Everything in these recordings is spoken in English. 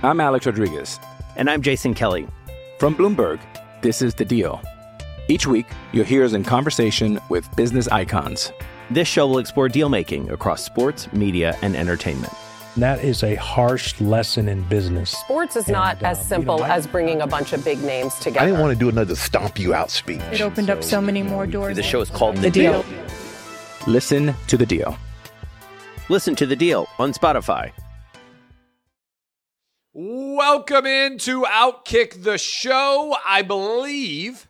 I'm Alex Rodriguez. And I'm Jason Kelly. From Bloomberg, this is The Deal. Each week, you'll hear us in conversation with business icons. This show will explore deal-making across sports, media, and entertainment. That is a harsh lesson in business. Sports is not as simple as bringing a bunch of big names together. I didn't want to do another stomp you out speech. It opened up so many more doors. The show is called The Deal. Listen to The Deal. Listen to The Deal on Spotify. Welcome into Outkick the Show. I believe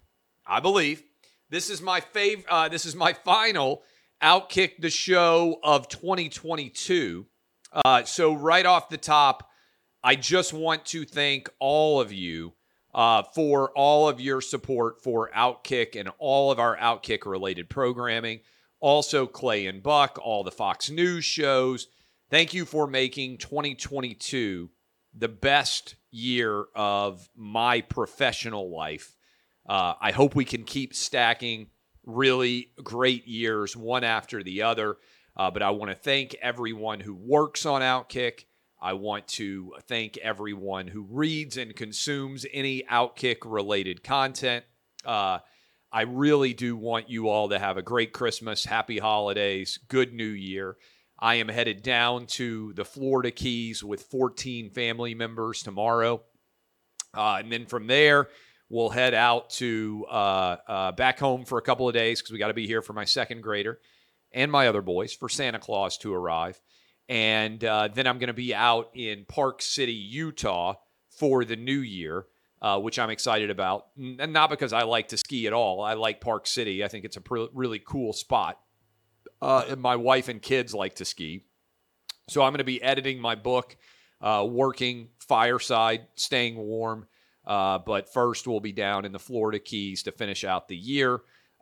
this is my this is my final Outkick the Show of 2022. So right off the top, I just want to thank all of you for all of your support for Outkick and all of our Outkick-related programming. Also, Clay and Buck, all the Fox News shows. Thank you for making 2022 the best year of my professional life. I hope we can keep stacking really great years one after the other. But I want to thank everyone who works on Outkick. I want to thank everyone who reads and consumes any Outkick-related content. I really do want you all to have a great Christmas, happy holidays, good New Year. I am headed down to the Florida Keys with 14 family members tomorrow. And then from there, we'll head out to back home for a couple of days because we got to be here for my second grader and my other boys for Santa Claus to arrive. And then I'm going to be out in Park City, Utah for the new year, which I'm excited about. And not because I like to ski at all. I like Park City. I think it's a really cool spot. And my wife and kids like to ski. So I'm going to be editing my book, working fireside, staying warm. But first we'll be down in the Florida Keys to finish out the year.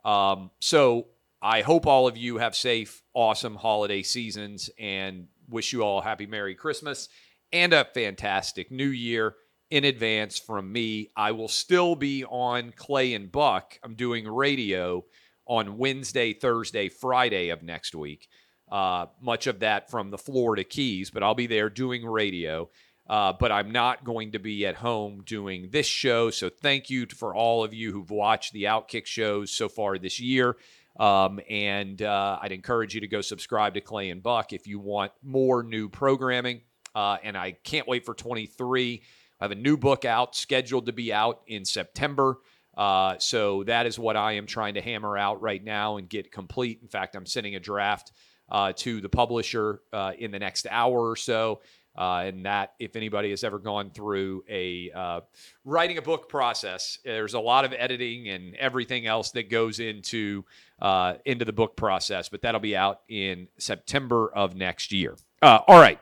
So I hope all of you have safe, awesome holiday seasons and wish you all a happy Merry Christmas and a fantastic New Year in advance from me. I will still be on Clay and Buck. I'm doing radio on Wednesday, Thursday, Friday of next week. Much of that from the Florida Keys, but I'll be there doing radio. But I'm not going to be at home doing this show. So thank you for all of you who've watched the Outkick shows so far this year. And I'd encourage you to go subscribe to Clay and Buck if you want more new programming. And I can't wait for 23. I have a new book out, scheduled to be out in September. So that is what I am trying to hammer out right now and get complete. In fact, I'm sending a draft to the publisher in the next hour or so. And that, if anybody has ever gone through a writing a book process, there's a lot of editing and everything else that goes into the book process. But that'll be out in September of next year. All right.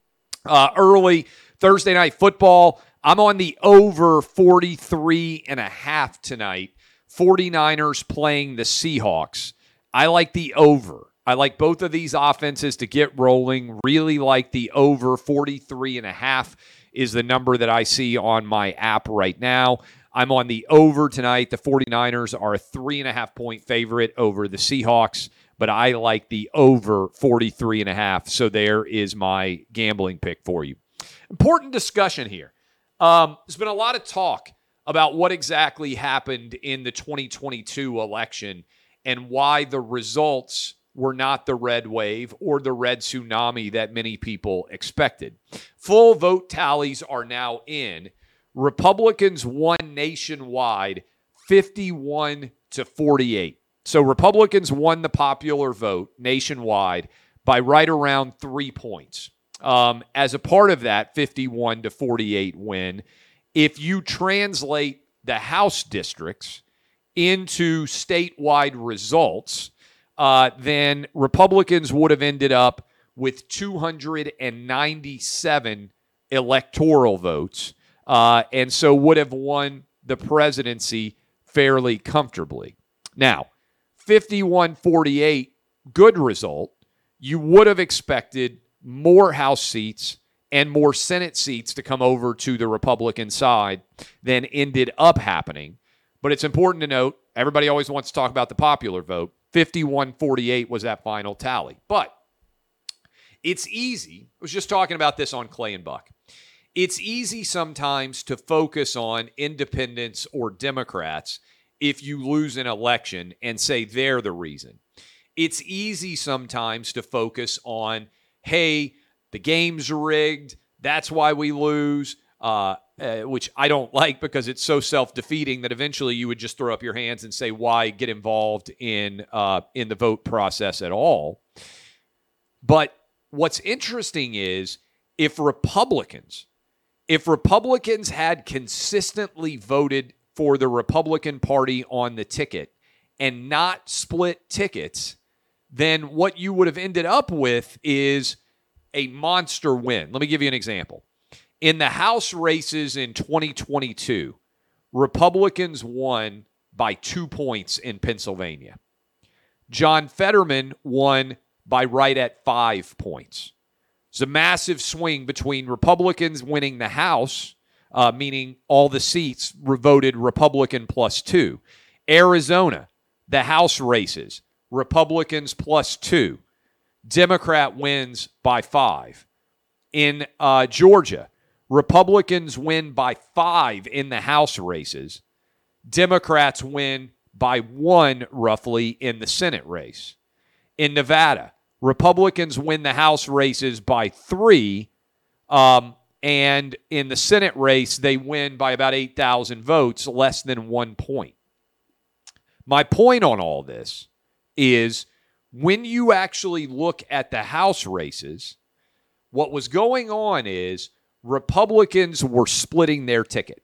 Early Thursday night football. I'm on the over 43.5 tonight. 49ers playing the Seahawks. I like the over. I like both of these offenses to get rolling. Really like the over. 43.5 is the number that I see on my app right now. I'm on the over tonight. The 49ers are a 3.5-point favorite over the Seahawks, but I like the over 43.5. So there is my gambling pick for you. Important discussion here. There's been a lot of talk about what exactly happened in the 2022 election and why the results were not the red wave or the red tsunami that many people expected. Full vote tallies are now in. Republicans won nationwide 51-48. So Republicans won the popular vote nationwide by right around 3 points. As a part of that 51-48 win, if you translate the House districts into statewide results, then Republicans would have ended up with 297 electoral votes, and so would have won the presidency fairly comfortably. Now, 51-48, good result. You would have expected more House seats and more Senate seats to come over to the Republican side than ended up happening. But it's important to note, everybody always wants to talk about the popular vote. 51-48 was that final tally. But it's easy. I was just talking about this on Clay and Buck. It's easy sometimes to focus on independents or Democrats if you lose an election and say they're the reason. It's easy sometimes to focus on, hey, the game's rigged, that's why we lose, which I don't like because it's so self-defeating that eventually you would just throw up your hands and say, why get involved in the vote process at all? But what's interesting is if Republicans had consistently voted for the Republican Party on the ticket and not split tickets, then what you would have ended up with is a monster win. Let me give you an example. In the House races in 2022, Republicans won by 2 points in Pennsylvania. John Fetterman won by right at 5 points. It's a massive swing between Republicans winning the House, meaning all the seats voted Republican +2. Arizona, the House races, Republicans +2. Democrat wins by 5. In Georgia, Republicans win by 5 in the House races. Democrats win by 1 roughly in the Senate race. In Nevada, Republicans win the House races by 3, and in the Senate race, they win by about 8,000 votes, less than 1 point. My point on all this is when you actually look at the House races, what was going on is Republicans were splitting their ticket.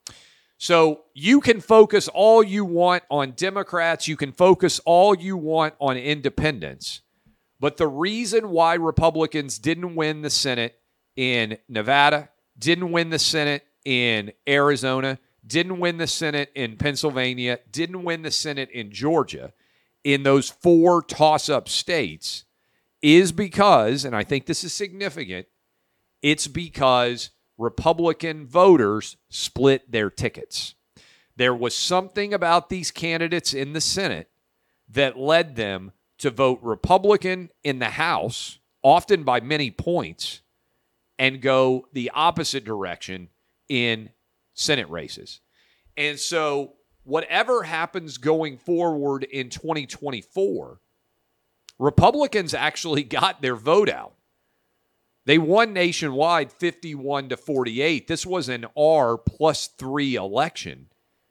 So you can focus all you want on Democrats, you can focus all you want on independents, but the reason why Republicans didn't win the Senate in Nevada, didn't win the Senate in Arizona, didn't win the Senate in Pennsylvania, didn't win the Senate in Georgia, in those 4 toss-up states, is because, and I think this is significant, it's because Republican voters split their tickets. There was something about these candidates in the Senate that led them to vote Republican in the House, often by many points, and go the opposite direction in Senate races. And so whatever happens going forward in 2024, Republicans actually got their vote out. They won nationwide 51-48. This was an R+3 election.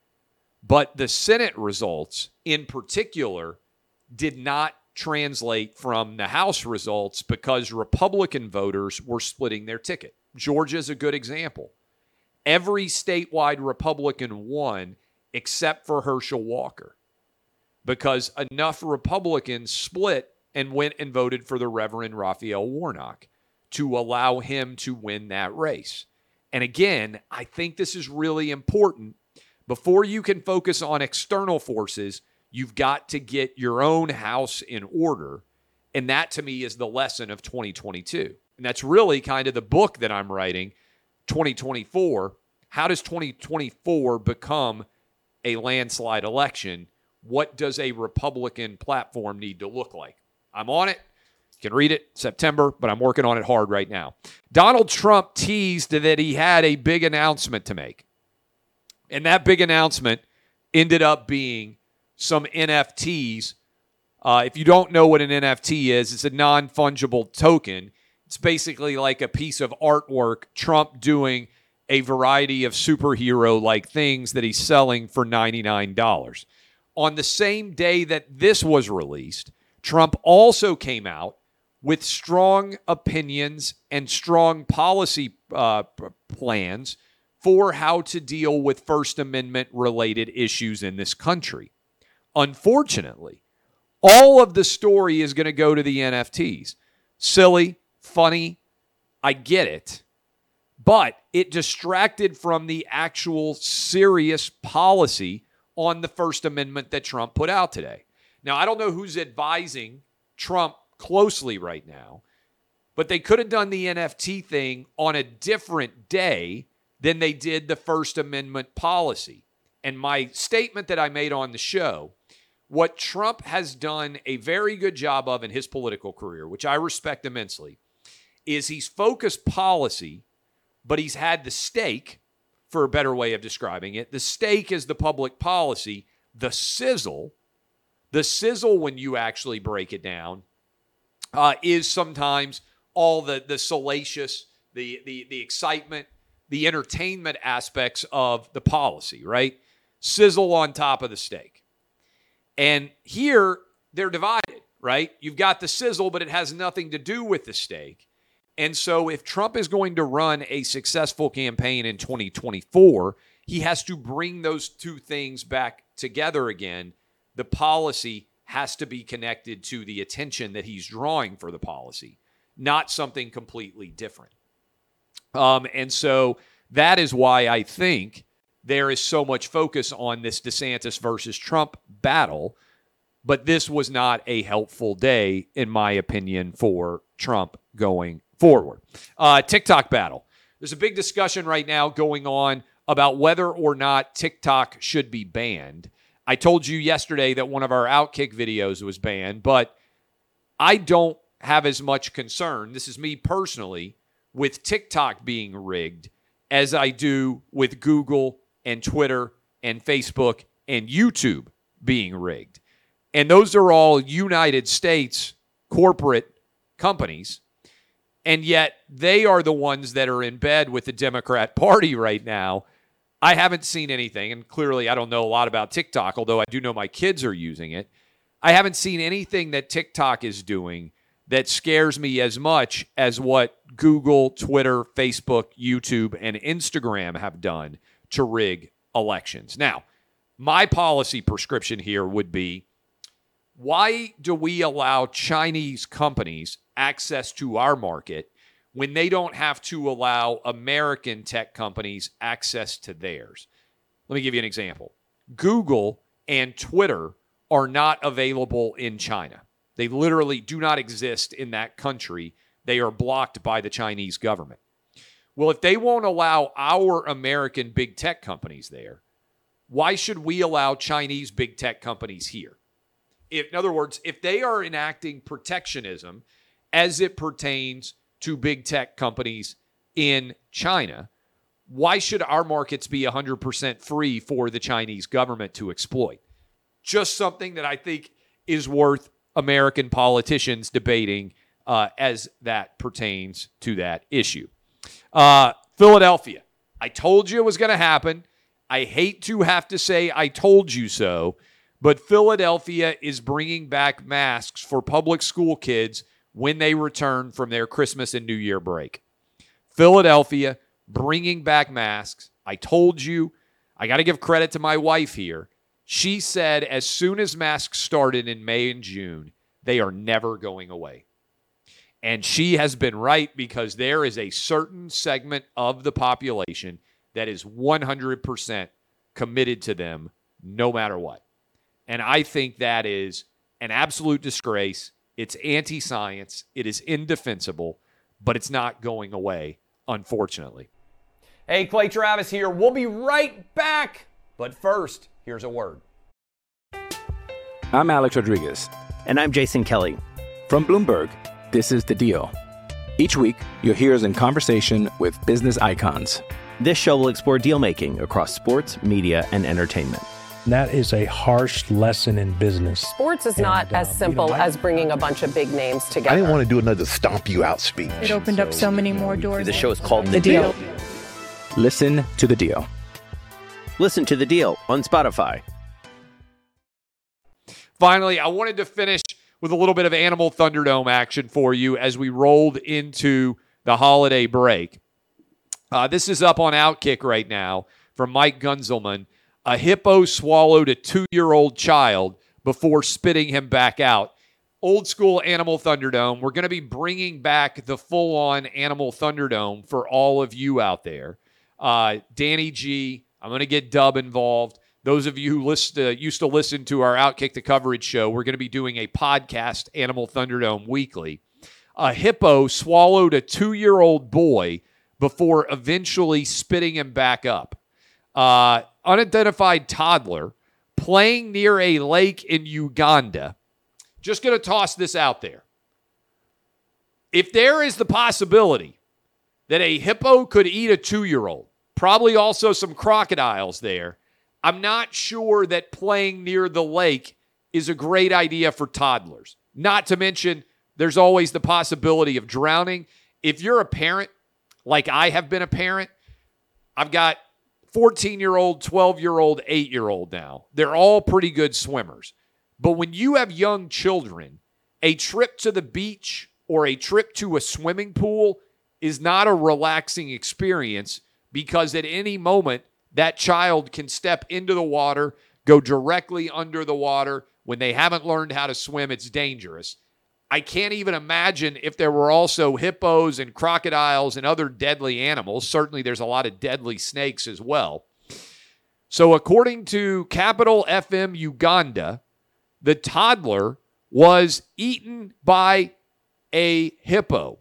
But the Senate results in particular did not translate from the House results because Republican voters were splitting their ticket. Georgia is a good example. Every statewide Republican won except for Herschel Walker because enough Republicans split and went and voted for the Reverend Raphael Warnock to allow him to win that race. And again, I think this is really important. Before you can focus on external forces, you've got to get your own house in order. And that, to me, is the lesson of 2022. And that's really kind of the book that I'm writing, 2024. How does 2024 become a landslide election? What does a Republican platform need to look like? I'm on it. You can read it September, but I'm working on it hard right now. Donald Trump teased that he had a big announcement to make. And that big announcement ended up being some NFTs. If you don't know what an NFT is, it's a non-fungible token. It's basically like a piece of artwork, Trump doing a variety of superhero-like things that he's selling for $99. On the same day that this was released, Trump also came out with strong opinions and strong policy plans for how to deal with First Amendment-related issues in this country. Unfortunately, all of the story is going to go to the NFTs. Silly, funny, I get it. But it distracted from the actual serious policy on the First Amendment that Trump put out today. Now, I don't know who's advising Trump closely right now, but they could have done the NFT thing on a different day than they did the First Amendment policy. And my statement that I made on the show, what Trump has done a very good job of in his political career, which I respect immensely, is he's focused policy but he's had the stake, for a better way of describing it. The stake is the public policy. The sizzle, when you actually break it down, is sometimes all the salacious, the excitement, the entertainment aspects of the policy, right? Sizzle on top of the steak. And here, they're divided, right? You've got the sizzle, but it has nothing to do with the steak. And so if Trump is going to run a successful campaign in 2024, he has to bring those two things back together again. The policy has to be connected to the attention that he's drawing for the policy, not something completely different. And so that is why I think there is so much focus on this DeSantis versus Trump battle. But this was not a helpful day, in my opinion, for Trump going forward. TikTok battle. There's a big discussion right now going on about whether or not TikTok should be banned. I told you yesterday that one of our Outkick videos was banned, but I don't have as much concern, this is me personally, with TikTok being rigged as I do with Google and Twitter and Facebook and YouTube being rigged. And those are all United States corporate companies. And yet they are the ones that are in bed with the Democrat Party right now. I haven't seen anything, and clearly I don't know a lot about TikTok, although I do know my kids are using it. I haven't seen anything that TikTok is doing that scares me as much as what Google, Twitter, Facebook, YouTube, and Instagram have done to rig elections. Now, my policy prescription here would be, why do we allow Chinese companies access to our market when they don't have to allow American tech companies access to theirs? Let me give you an example. Google and Twitter are not available in China. They literally do not exist in that country. They are blocked by the Chinese government. Well, if they won't allow our American big tech companies there, why should we allow Chinese big tech companies here? In other words, if they are enacting protectionism as it pertains to big tech companies in China, why should our markets be 100% free for the Chinese government to exploit? Just something that I think is worth American politicians debating as that pertains to that issue. Philadelphia. I told you it was going to happen. I hate to have to say I told you so, but Philadelphia is bringing back masks for public school kids when they return from their Christmas and New Year break. Philadelphia bringing back masks. I told you. I got to give credit to my wife here. She said as soon as masks started in May and June, they are never going away. And she has been right, because there is a certain segment of the population that is 100% committed to them no matter what. And I think that is an absolute disgrace. It's anti-science. It is indefensible, but it's not going away, unfortunately. Hey, Clay Travis here. We'll be right back. But first, here's a word. I'm Alex Rodriguez. And I'm Jason Kelly. From Bloomberg, this is The Deal. Each week, you'll hear us in conversation with business icons. This show will explore deal-making across sports, media, and entertainment. And that is a harsh lesson in business. Sports is not as simple as bringing a bunch of big names together. I didn't want to do another stomp you out speech. It opened up so many more doors. The show is called The Deal. Listen to The Deal. Listen to The Deal on Spotify. Finally, I wanted to finish with a little bit of Animal Thunderdome action for you as we rolled into the holiday break. This is up on Outkick right now from Mike Gunzelman. A hippo swallowed a 2-year-old child before spitting him back out. Old school Animal Thunderdome. We're going to be bringing back the full-on Animal Thunderdome for all of you out there. Danny G, I'm going to get Dub involved. Those of you who used to listen to our Outkick the Coverage show, we're going to be doing a podcast, Animal Thunderdome Weekly. A hippo swallowed a 2-year-old boy before eventually spitting him back up. Unidentified toddler playing near a lake in Uganda. Just going to toss this out there. If there is the possibility that a hippo could eat a 2-year-old. Probably also some crocodiles there. I'm not sure that playing near the lake is a great idea for toddlers. Not to mention, there's always the possibility of drowning. If you're a parent, like I have been a parent, I've got 14-year-old, 12-year-old, 8-year-old now. They're all pretty good swimmers. But when you have young children, a trip to the beach or a trip to a swimming pool is not a relaxing experience because at any moment, that child can step into the water, go directly under the water. When they haven't learned how to swim, it's dangerous. I can't even imagine if there were also hippos and crocodiles and other deadly animals. Certainly there's a lot of deadly snakes as well. So according to Capital FM Uganda, the toddler was eaten by a hippo.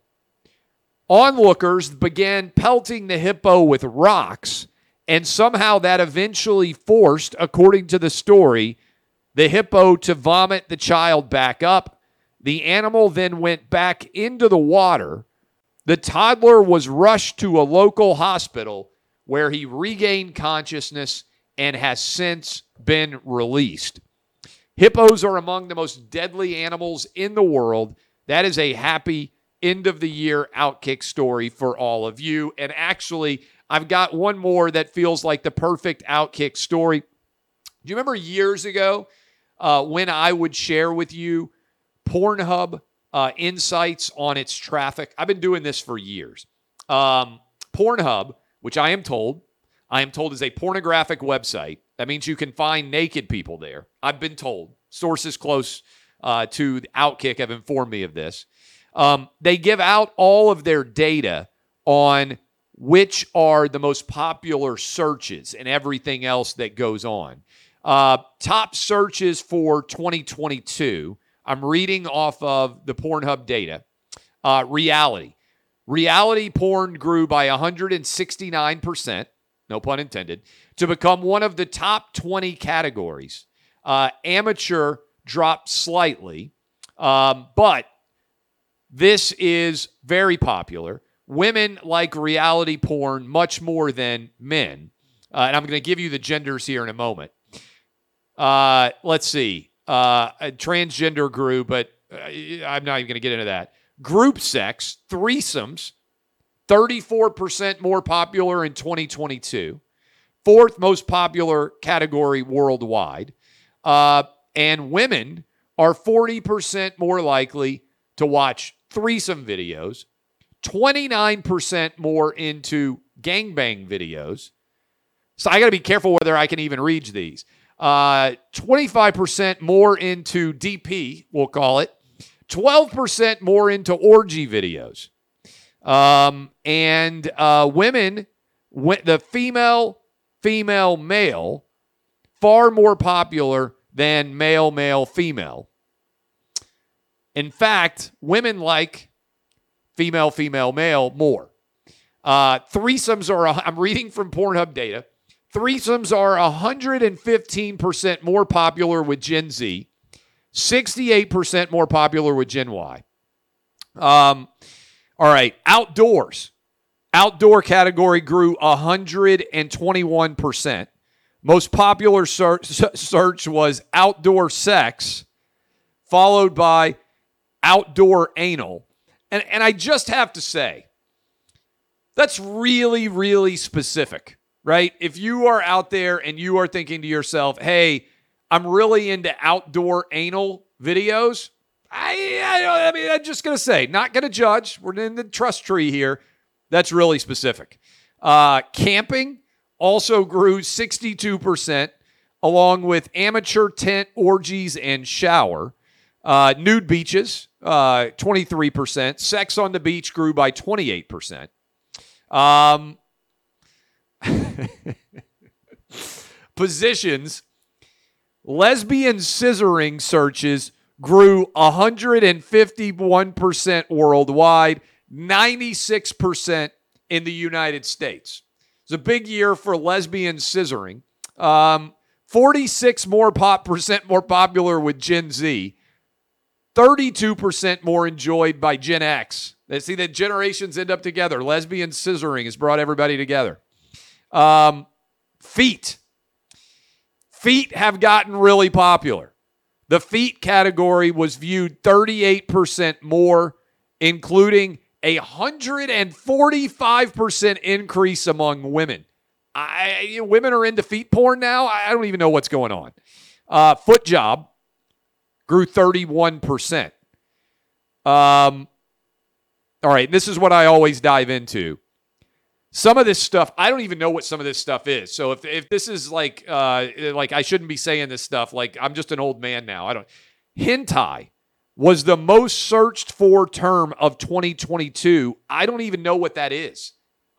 Onlookers began pelting the hippo with rocks, and somehow that eventually forced, according to the story, the hippo to vomit the child back up. The animal then went back into the water. The toddler was rushed to a local hospital where he regained consciousness and has since been released. Hippos are among the most deadly animals in the world. That is a happy end of the year Outkick story for all of you. And actually, I've got one more that feels like the perfect Outkick story. Do you remember years ago when I would share with you Pornhub insights on its traffic? I've been doing this for years. Pornhub, which I am told is a pornographic website. That means you can find naked people there. I've been told. Sources close to Outkick have informed me of this. They give out all of their data on which are the most popular searches and everything else that goes on. Top searches for 2022. I'm reading off of the Pornhub data. Reality. Reality porn grew by 169%, no pun intended, to become one of the top 20 categories. Amateur dropped slightly, but this is very popular. Women like reality porn much more than men. And I'm going to give you the genders here in a moment. Let's see. A transgender grew, but I'm not even going to get into that. Group sex, threesomes, 34% more popular in 2022. Fourth most popular category worldwide. And women are 40% more likely to watch threesome videos, 29% more into gangbang videos. So I got to be careful whether I can even read these. 25% more into DP, we'll call it. 12% more into orgy videos. And women, the female, male, far more popular than male, female. In fact, women like female, male more. Threesomes are, I'm reading from Pornhub data, threesomes are 115% more popular with Gen Z, 68% more popular with Gen Y. All right, outdoors. Outdoor category grew 121%. Most popular search was outdoor sex, followed by outdoor anal. And I just have to say, that's really, really specific, right? If you are out there and you are thinking to yourself, hey, I'm really into outdoor anal videos, I mean, I'm just going to say, not going to judge. We're in the trust tree here. That's really specific. Camping also grew 62%, along with amateur tent, orgies, and shower. Nude beaches, 23%. Sex on the beach grew by 28%. Positions, lesbian scissoring searches grew 151% worldwide, 96% in the United States. It's a big year for lesbian scissoring. 46% more popular with Gen Z. 32% more enjoyed by Gen X. They see that generations end up together. Lesbian scissoring has brought everybody together. Feet. Feet have gotten really popular. The feet category was viewed 38% more, including a 145% increase among women. Women are into feet porn now? I don't even know what's going on. Foot job grew 31%. All right, this is what I always dive into. Some of this stuff, I don't even know what some of this stuff is. So if this is like I shouldn't be saying this stuff, like I'm just an old man now. Hentai was the most searched for term of 2022. I don't even know what that is.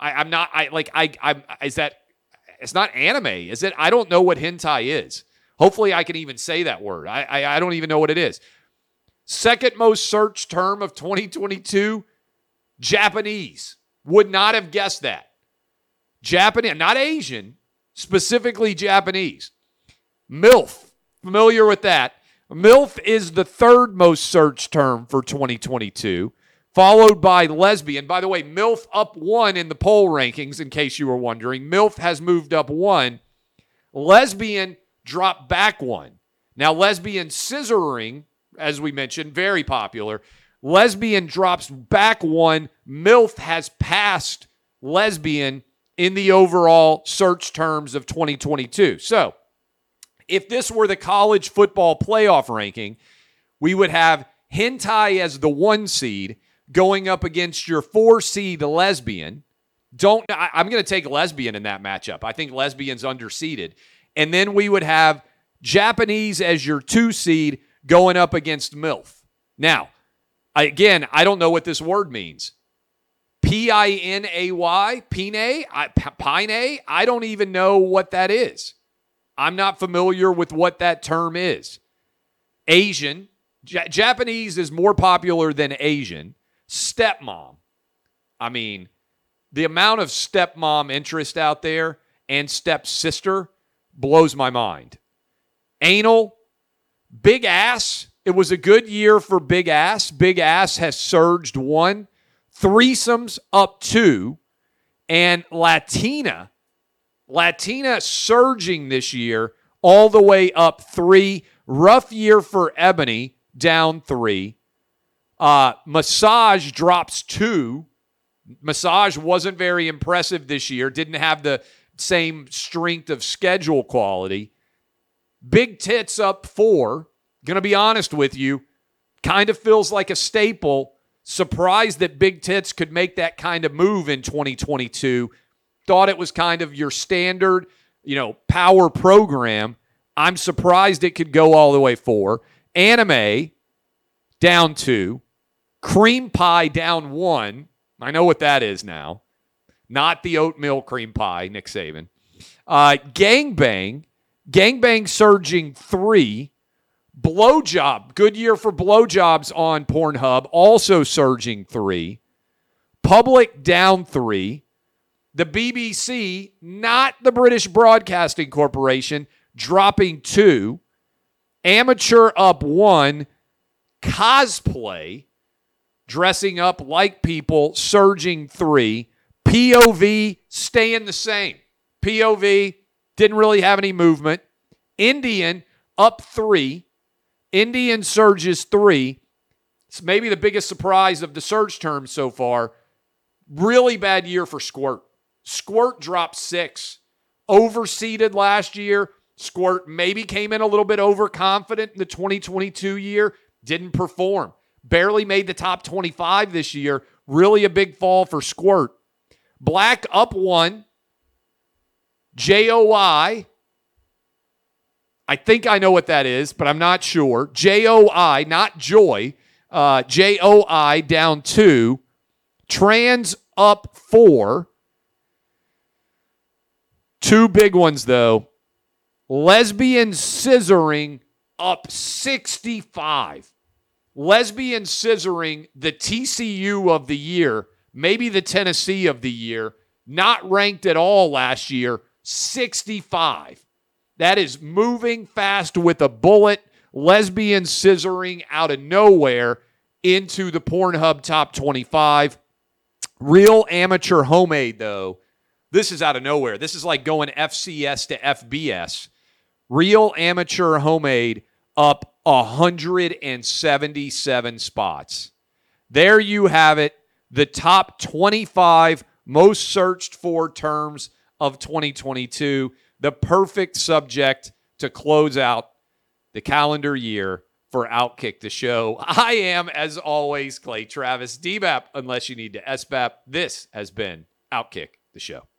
It's not anime, is it? I don't know what hentai is. Hopefully I can even say that word. I don't even know what it is. Second most searched term of 2022, Japanese. Would not have guessed that. Japanese, not Asian, specifically Japanese. MILF, familiar with that. MILF is the third most searched term for 2022, followed by lesbian. By the way, MILF up 1 in the poll rankings, in case you were wondering. MILF has moved up 1. Lesbian dropped back 1. Now, lesbian scissoring, as we mentioned, very popular. Lesbian drops back 1. MILF has passed lesbian in the overall search terms of 2022. So, if this were the college football playoff ranking, we would have hentai as the 1 seed going up against your 4 seed lesbian. I'm going to take lesbian in that matchup. I think lesbian's underseeded. And then we would have Japanese as your 2 seed going up against MILF. Now, again, I don't know what this word means. P-I-N-A-Y, Pine? Pine? I don't even know what that is. I'm not familiar with what that term is. Asian. Japanese is more popular than Asian. Stepmom. I mean, the amount of stepmom interest out there and stepsister blows my mind. Anal. Big ass. It was a good year for big ass. Big ass has surged 1. Threesomes up 2. And Latina surging this year all the way up 3. Rough year for Ebony, down 3. Massage drops 2. Massage wasn't very impressive this year. Didn't have the same strength of schedule quality. Big tits up 4. Going to be honest with you, kind of feels like a staple. Surprised that big tits could make that kind of move in 2022. Thought it was kind of your standard, power program. I'm surprised it could go all the way 4. Anime, down 2. Cream pie, down 1. I know what that is now. Not the oatmeal cream pie, Nick Saban. Gangbang surging 3. Blowjob, good year for blowjobs on Pornhub, also surging 3. Public, down 3. The BBC, not the British Broadcasting Corporation, dropping 2. Amateur up 1. Cosplay, dressing up like people, surging 3. POV, staying the same. POV, didn't really have any movement. Indian, up 3. Indian surges 3. It's maybe the biggest surprise of the search terms so far. Really bad year for Squirt. Squirt dropped 6. Overseeded last year. Squirt maybe came in a little bit overconfident in the 2022 year. Didn't perform. Barely made the top 25 this year. Really a big fall for Squirt. Black up 1. JOI. I think I know what that is, but I'm not sure. JOI, not joy. JOI down 2. Trans up 4. 2 big ones, though. Lesbian scissoring up 65. Lesbian scissoring, the TCU of the year, maybe the Tennessee of the year, not ranked at all last year, 65. That is moving fast with a bullet. lesbian scissoring out of nowhere into the Pornhub top 25. Real Amateur Homemade, though, this is out of nowhere. This is like going FCS to FBS. Real Amateur Homemade up 177 spots. There you have it. The top 25 most searched for terms of 2022. The perfect subject to close out the calendar year for Outkick the Show. I am, as always, Clay Travis. DBAP, unless you need to SBAP. This has been Outkick the Show.